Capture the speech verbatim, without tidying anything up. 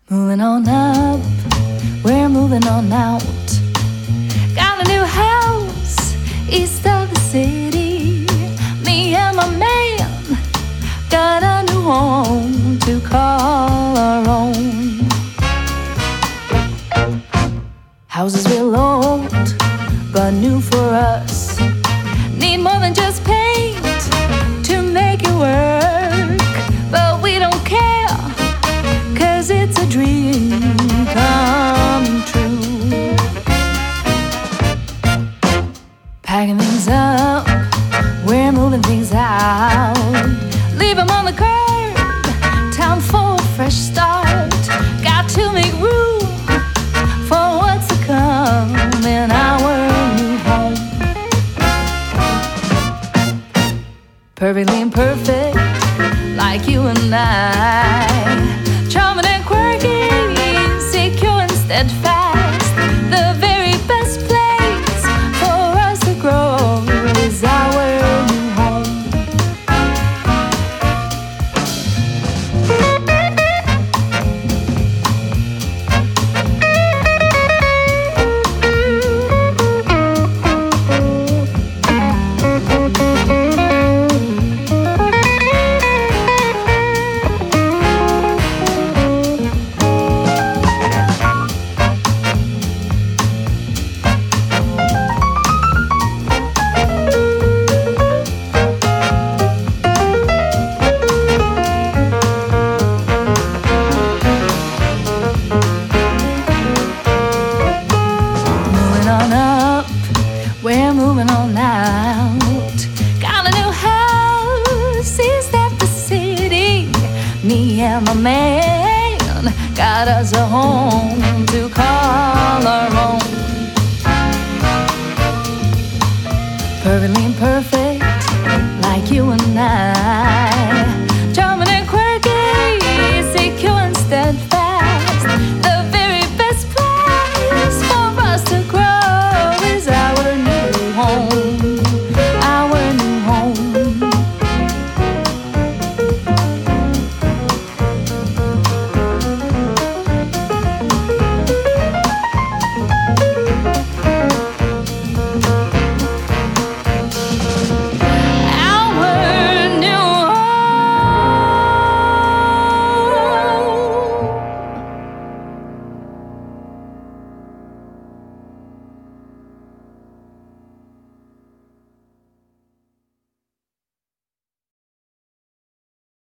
Moving on up, we're moving on out. Got a new house east of the city. Me and my man got a new home to call our own. House is real old, but new for us. Need more than just paint to make it work. But we don't care, 'cause it's a dream come true. Packing things up, we're moving things out. Leave them on the curb, time for a fresh start. Got to make room for what's to come in our new home. Perfectly imperfect, like you and I. Charming and quirky, secure and steadfast. The very best place for us to grow is our new home. We're moving on out. Got a new house east of the city. Me and my man got us a home